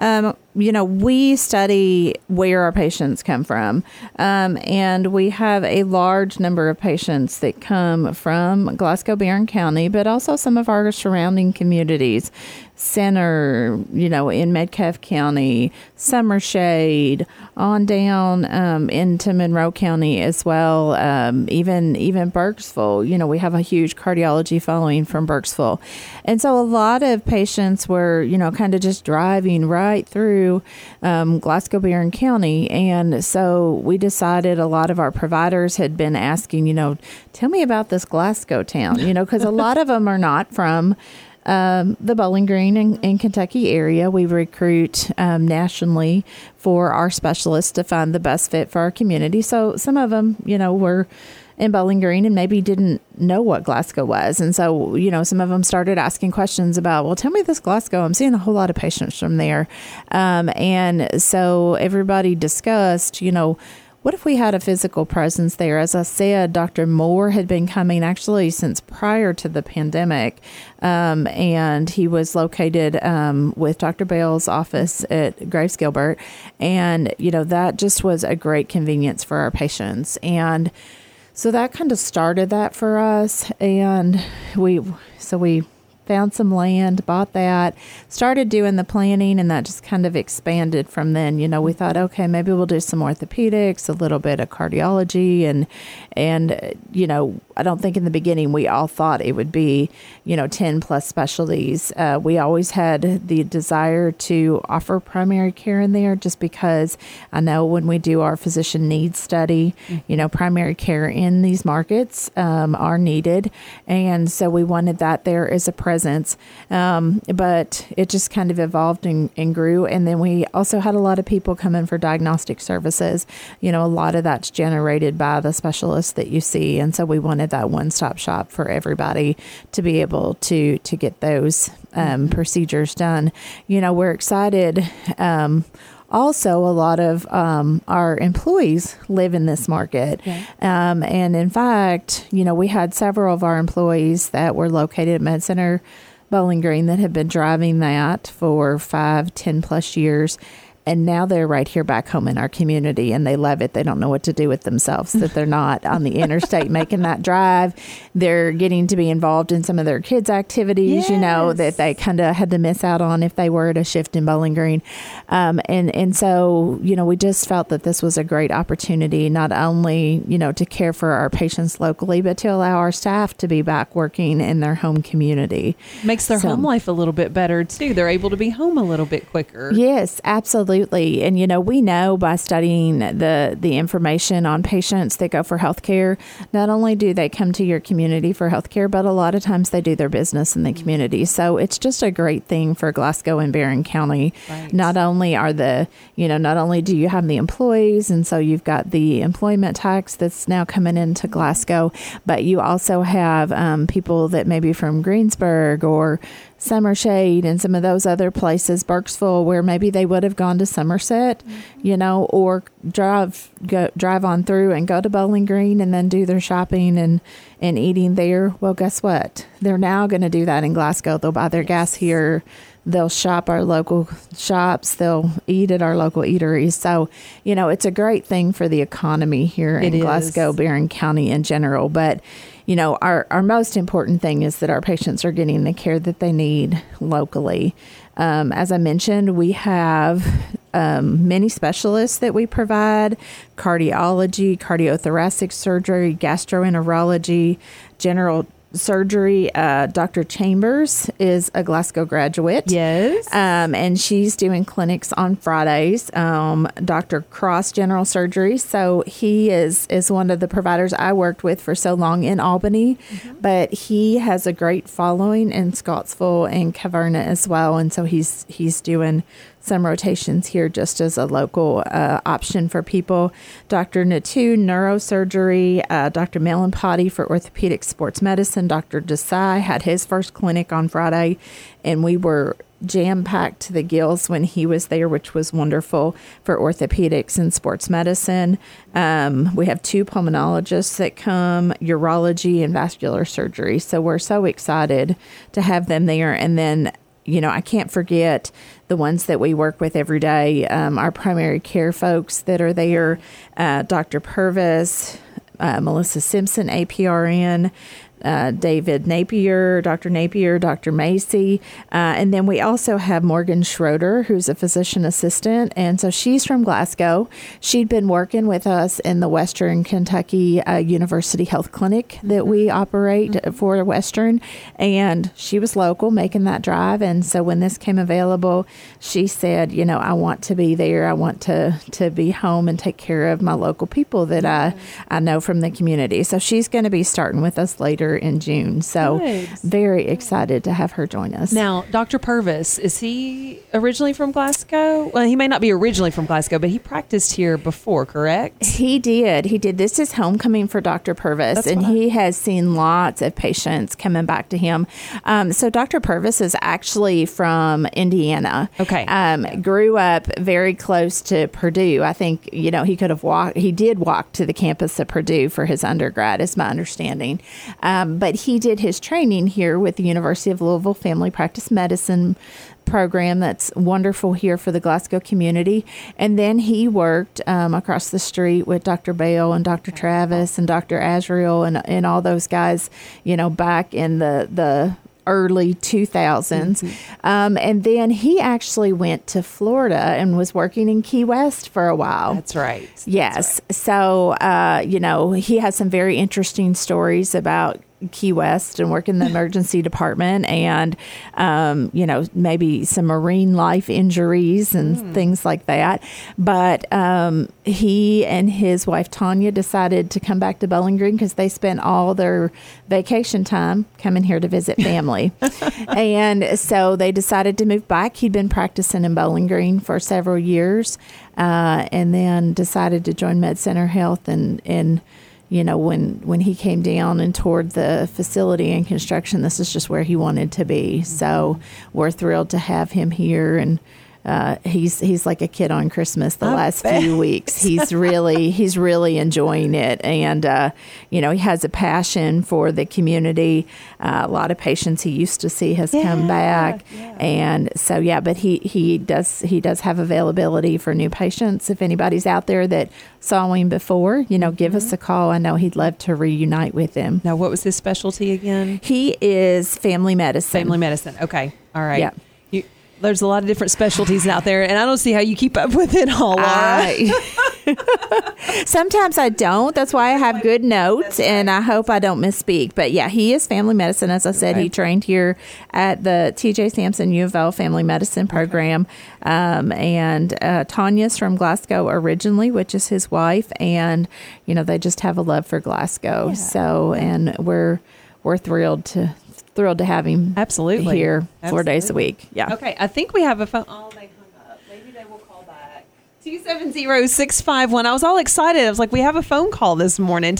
we study where our patients come from, and we have a large number of patients that come from Glasgow Barron County, but also some of our surrounding communities. Center, in Metcalfe County, Summershade, on down into Monroe County as well, even Burkesville. We have a huge cardiology following from Burkesville. And so a lot of patients were, kind of just driving right through Glasgow Barron County. And so we decided, a lot of our providers had been asking, tell me about this Glasgow town, because a lot of them are not from the Bowling Green and Kentucky area. We recruit nationally for our specialists to find the best fit for our community. So some of them, were in Bowling Green and maybe didn't know what Glasgow was. And so, some of them started asking questions about, well, tell me this Glasgow. I'm seeing a whole lot of patients from there. And so everybody discussed, what if we had a physical presence there? As I said, Dr. Moore had been coming actually since prior to the pandemic, and he was located with Dr. Bell's office at Graves Gilbert, and that just was a great convenience for our patients. And so that kind of started that for us, and we found some land, bought that, started doing the planning, and that just kind of expanded from then. We thought, okay, maybe we'll do some orthopedics, a little bit of cardiology, and I don't think in the beginning we all thought it would be, 10 plus specialties. We always had the desire to offer primary care in there, just because I know when we do our physician needs study, primary care in these markets are needed. And so we wanted that there as a presence. But it just kind of evolved and grew. And then we also had a lot of people come in for diagnostic services. A lot of that's generated by the specialists that you see. And so we wanted that one-stop shop for everybody to be able to get those procedures done. We're excited. Also, a lot of our employees live in this market. Okay. And in fact, we had several of our employees that were located at MedCenter Bowling Green that have been driving that for 5-10 plus years. And now they're right here back home in our community, and they love it. They don't know what to do with themselves, that they're not on the interstate making that drive. They're getting to be involved in some of their kids' activities, yes, that they kind of had to miss out on if they were at a shift in Bowling Green. And so, we just felt that this was a great opportunity, not only, to care for our patients locally, but to allow our staff to be back working in their home community. Makes their home life a little bit better, too. They're able to be home a little bit quicker. Yes, absolutely. And, we know by studying the information on patients that go for healthcare, not only do they come to your community for healthcare, but a lot of times they do their business in the community. So it's just a great thing for Glasgow and Barron County. Right. Not only do you have the employees, and so you've got the employment tax that's now coming into Glasgow, but you also have people that may be from Greensburg or Summershade and some of those other places, Burkesville, where maybe they would have gone to Somerset, or drive on through and go to Bowling Green and then do their shopping and eating there. Well, guess what? They're now going to do that in Glasgow. They'll buy their gas here. They'll shop our local shops. They'll eat at our local eateries. So, it's a great thing for the economy here in Glasgow, Barron County in general. But, our most important thing is that our patients are getting the care that they need locally. As I mentioned, we have many specialists that we provide: cardiology, cardiothoracic surgery, gastroenterology, general surgery, Dr. Chambers is a Glasgow graduate. Yes. And she's doing clinics on Fridays. Dr. Cross General Surgery. So he is one of the providers I worked with for so long in Albany, but he has a great following in Scottsville and Caverna as well. And so he's doing some rotations here just as a local option for people. Dr. Natu, neurosurgery, Dr. Melanpati for orthopedic sports medicine. Dr. Desai had his first clinic on Friday, and we were jam-packed to the gills when he was there, which was wonderful for orthopedics and sports medicine. We have 2 pulmonologists that come, urology and vascular surgery. So we're so excited to have them there. And then, I can't forget the ones that we work with every day, our primary care folks that are there, Dr. Purvis, Melissa Simpson, APRN, David Napier, Dr. Macy. And then we also have Morgan Schroeder, who's a physician assistant. And so she's from Glasgow. She'd been working with us in the Western Kentucky University Health Clinic that we operate for Western. And she was local making that drive. And so when this came available, she said, I want to be there. I want to be home and take care of my local people that I know from the community. So she's going to be starting with us later in June. So very excited to have her join us. Now, Dr. Purvis, is he originally from Glasgow? Well, he may not be originally from Glasgow, but he practiced here before, correct? He did. This is homecoming for Dr. Purvis, he has seen lots of patients coming back to him. So Dr. Purvis is actually from Indiana. Okay. Grew up very close to Purdue. I think, he could have walked. He did walk to the campus of Purdue for his undergrad, is my understanding. But he did his training here with the University of Louisville Family Practice Medicine program that's wonderful here for the Glasgow community. And then he worked across the street with Dr. Bale and Dr. Travis and Dr. Azrael and all those guys, back in the early 2000s. And then he actually went to Florida and was working in Key West for a while. That's right. Yes. So, he has some very interesting stories about Key West and work in the emergency department and, maybe some marine life injuries and things like that. But he and his wife, Tanya, decided to come back to Bowling Green because they spent all their vacation time coming here to visit family. And so they decided to move back. He'd been practicing in Bowling Green for several years and then decided to join Med Center Health and when he came down and toured the facility and construction, this is just where he wanted to be. So we're thrilled to have him here, and he's like a kid on Christmas the last few weeks. He's really enjoying it, and he has a passion for the community. A lot of patients he used to see has come back, and so but he does have availability for new patients. If anybody's out there that saw him before, give us a call. I know he'd love to reunite with him. Now, what was his specialty again? He is family medicine. Family medicine. Okay. All right. Yeah. There's a lot of different specialties out there, and I don't see how you keep up with it all, Laura. Sometimes I don't. That's why I have good notes, and I hope I don't misspeak. But he is family medicine. As I said, he trained here at the T.J. Sampson U of L Family Medicine program. And Tanya's from Glasgow originally, which is his wife, and they just have a love for Glasgow. So, and we're thrilled to have him here 4 days a week. Yeah. Okay. I think we have a phone. Oh, they hung up. Maybe they will call back. 270-651. I was all excited. I was like, we have a phone call this morning.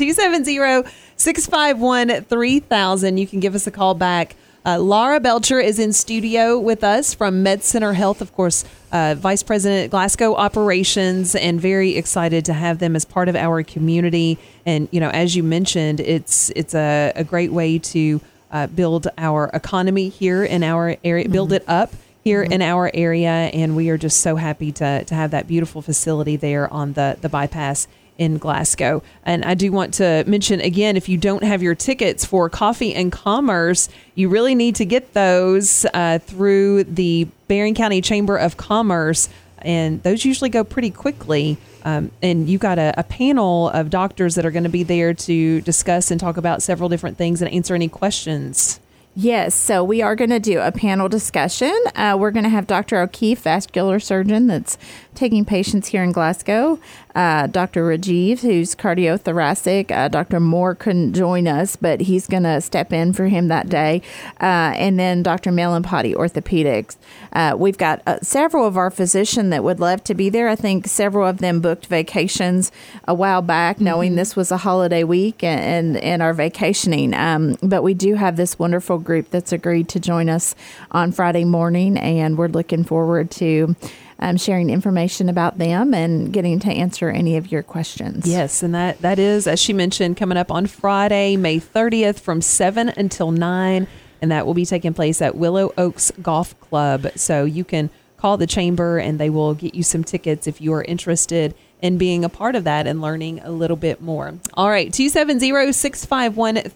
270-651-3000. You can give us a call back. Laura Belcher is in studio with us from Med Center Health, of course, Vice President Glasgow Operations, and very excited to have them as part of our community. And, as you mentioned, it's a great way to build our economy here in our area, build it up here in our area. And we are just so happy to have that beautiful facility there on the bypass in Glasgow. And I do want to mention again, if you don't have your tickets for Coffee and Commerce, you really need to get those through the Barron County Chamber of Commerce. And those usually go pretty quickly. and you got a panel of doctors that are going to be there to discuss and talk about several different things and answer any questions. Yes, so we are going to do a panel discussion. We're going to have Dr. O'Keefe, vascular surgeon that's taking patients here in Glasgow, Dr. Rajiv, who's cardiothoracic. Dr. Moore couldn't join us, but he's going to step in for him that day. And then Dr. Melanpati, orthopedics. We've got several of our physicians that would love to be there. I think several of them booked vacations a while back, knowing this was a holiday week and are vacationing. But we do have this wonderful group that's agreed to join us on Friday morning, and we're looking forward to sharing information about them and getting to answer any of your questions. Yes, and that is, as she mentioned, coming up on Friday, May 30th from 7 until 9, and that will be taking place at Willow Oaks Golf Club. So you can call the chamber and they will get you some tickets if you are interested in being a part of that and learning a little bit more. All right, 270-651-3000,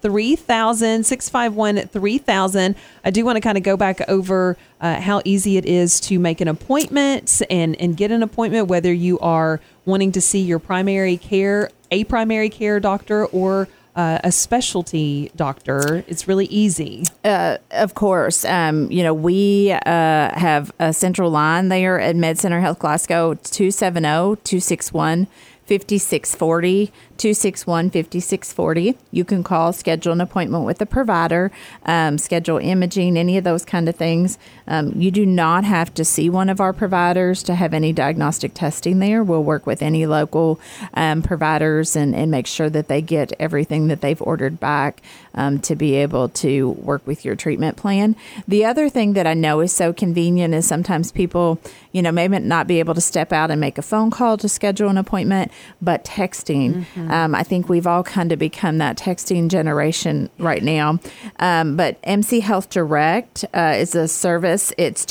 651-3000. I do want to kind of go back over how easy it is to make an appointment and get an appointment, whether you are wanting to see your primary care doctor or a specialty doctor. It's really easy. Of course. We have a central line there at MedCenter Health Glasgow, 270-261-5640, 261-5640. You can call, schedule an appointment with a provider, schedule imaging, any of those kind of things. You do not have to see one of our providers to have any diagnostic testing there. We'll work with any local providers and make sure that they get everything that they've ordered back to be able to work with your treatment plan. The other thing that I know is so convenient is sometimes people, may not be able to step out and make a phone call to schedule an appointment, but texting. I think we've all kind of become that texting generation right now. But MC Health Direct is a service. It's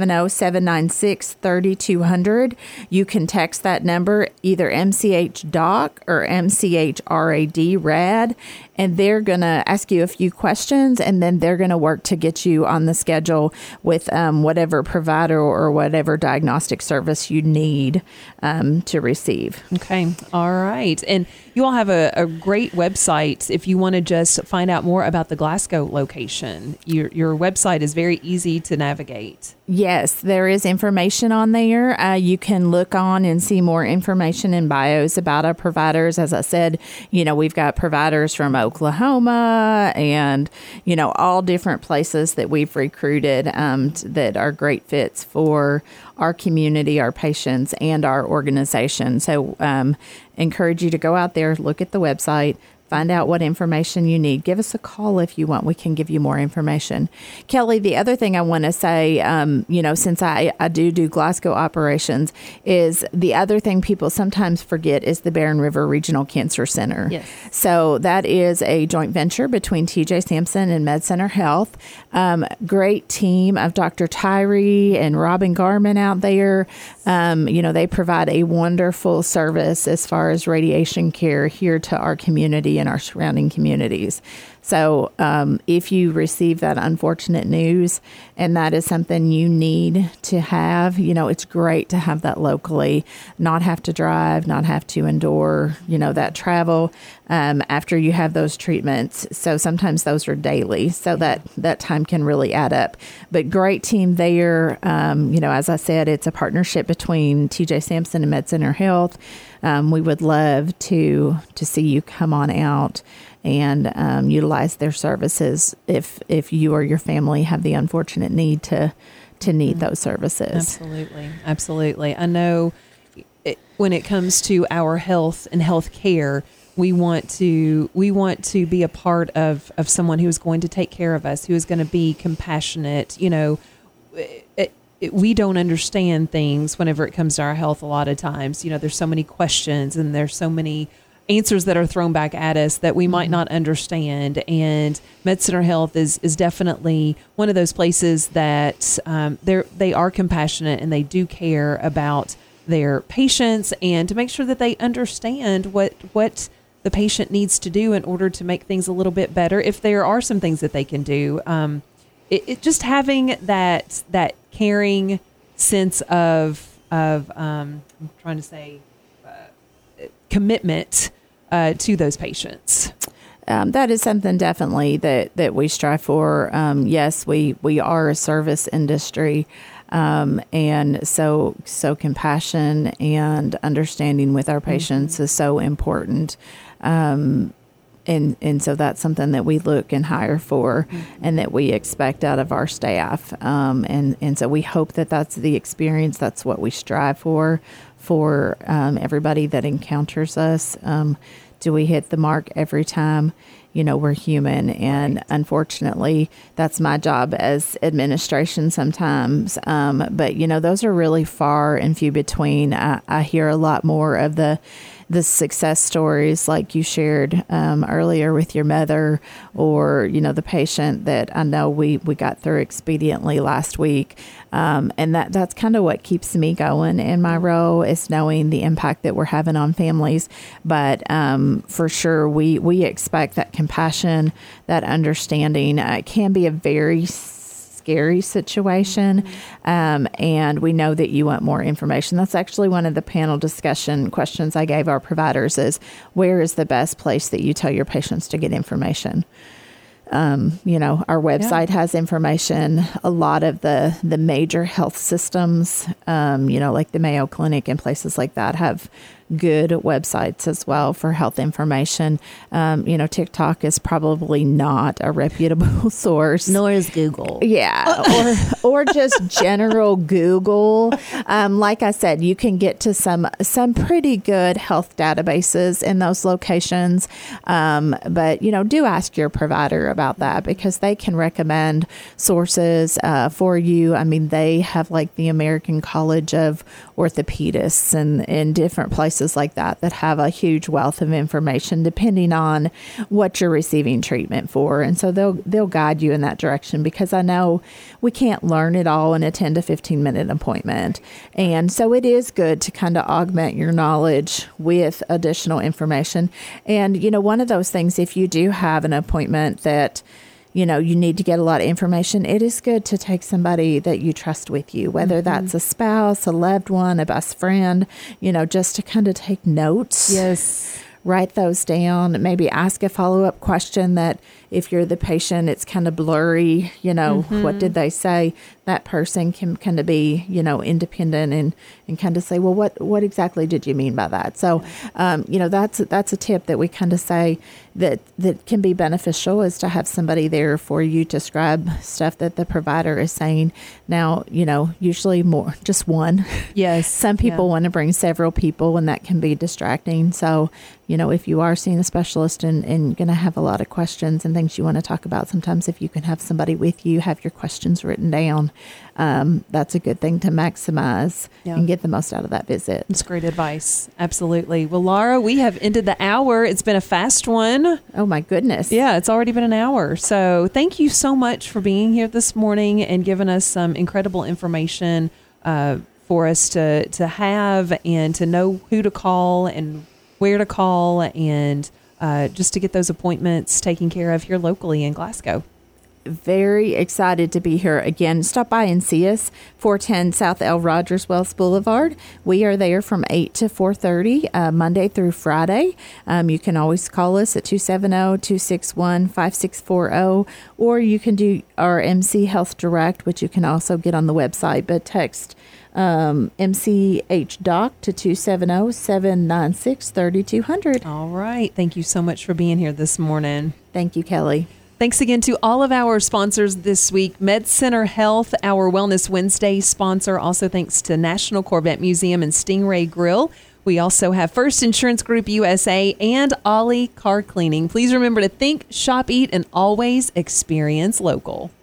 270-796-3200. You can text that number, either MCH Doc or MCH RAD, and they're going to ask you a few questions, and then they're going to work to get you on the schedule with whatever provider or whatever diagnostic service you need to receive. Okay. All right. And you all have a great website if you want to just find out more about the Glasgow location. Your website is very easy to navigate. Yes, there is information on there. You can look on and see more information and bios about our providers. As I said, we've got providers from Oklahoma and, all different places that we've recruited that are great fits for our community, our patients, and our organization. So encourage you to go out there, look at the website, find out what information you need. Give us a call if you want. We can give you more information. Kelly, the other thing I want to say, since I do Glasgow operations, is the other thing people sometimes forget is the Barren River Regional Cancer Center. Yes. So that is a joint venture between TJ Sampson and MedCenter Health. Great team of Dr. Tyree and Robin Garman out there. They provide a wonderful service as far as radiation care here to our community and our surrounding communities. So if you receive that unfortunate news and that is something you need to have, it's great to have that locally, not have to drive, not have to endure, that travel after you have those treatments. So sometimes those are daily, so that time can really add up. But great team there. As I said, it's a partnership between TJ Sampson and MedCenter Health. We would love to see you come on out and utilize their services if you or your family have the unfortunate need to need those services. Absolutely. I know when it comes to our health and health care, we want to be a part of someone who is going to take care of us, who is going to be compassionate. We don't understand things whenever it comes to our health a lot of times. There's so many questions and there's so many answers that are thrown back at us that we might not understand. And MedCenter Health is definitely one of those places that they are compassionate and they do care about their patients and to make sure that they understand what the patient needs to do in order to make things a little bit better. If there are some things that they can do, it just having that caring sense of I'm trying to say commitment to those patients. That is something definitely that we strive for. Yes, we are a service industry. And so compassion and understanding with our patients is so important. And so that's something that we look and hire for and that we expect out of our staff. And so we hope that that's the experience. That's what we strive for everybody that encounters us. Do we hit the mark every time? We're human, and unfortunately, that's my job as administration sometimes. But those are really far and few between. I hear a lot more of the success stories like you shared earlier with your mother, or the patient that I know we got through expediently last week. And that's kind of what keeps me going in my role, is knowing the impact that we're having on families. But for sure, we expect that compassion, that understanding. It can be a very scary situation, and we know that you want more information. That's actually one of the panel discussion questions I gave our providers is, where is the best place that you tell your patients to get information? Our website has information. A lot of the major health systems, like the Mayo Clinic and places like that, have good websites as well for health information. TikTok is probably not a reputable source. Nor is Google. Yeah. or just general Google. Like I said, you can get to some pretty good health databases in those locations. But do ask your provider about that, because they can recommend sources for you. I mean, they have like the American College of Orthopedists and different places like that have a huge wealth of information depending on what you're receiving treatment for. And so they'll guide you in that direction, because I know we can't learn it all in a 10 to 15 minute appointment. And so it is good to kind of augment your knowledge with additional information. And, one of those things, if you do have an appointment that you need to get a lot of information, it is good to take somebody that you trust with you, whether that's a spouse, a loved one, a best friend, just to kind of take notes. Yes. Write those down, maybe ask a follow-up question that if you're the patient, it's kind of blurry, what did they say? That person can kind of be, independent and kind of say, well, what exactly did you mean by that? So, that's a tip that we kind of say that can be beneficial, is to have somebody there for you to scribe stuff that the provider is saying. Now, usually just one. Yes. Some people want to bring several people, and that can be distracting. So, if you are seeing a specialist and going to have a lot of questions and things you want to talk about, sometimes if you can have somebody with you, have your questions written down, that's a good thing to maximize and get the most out of that visit. That's great advice. Absolutely. Well, Laura, we have ended the hour. It's been a fast one. Oh, my goodness. Yeah, it's already been an hour. So thank you so much for being here this morning and giving us some incredible information for us to have and to know who to call and where to call, and just to get those appointments taken care of here locally in Glasgow. Very excited to be here again. Stop by and see us, 410 South L. Rogers Wells Boulevard. We are there from 8 to 4:30, Monday through Friday. You can always call us at 270-261-5640, or you can do our MC Health Direct, which you can also get on the website, but text MCH Doc to 270-796-3200. All right. Thank you so much for being here this morning. Thank you, Kelly. Thanks again to all of our sponsors this week. MedCenter Health, our Wellness Wednesday sponsor. Also thanks to National Corvette Museum and Stingray Grill. We also have First Insurance Group USA and Ollie Car Cleaning. Please remember to think, shop, eat, and always experience local.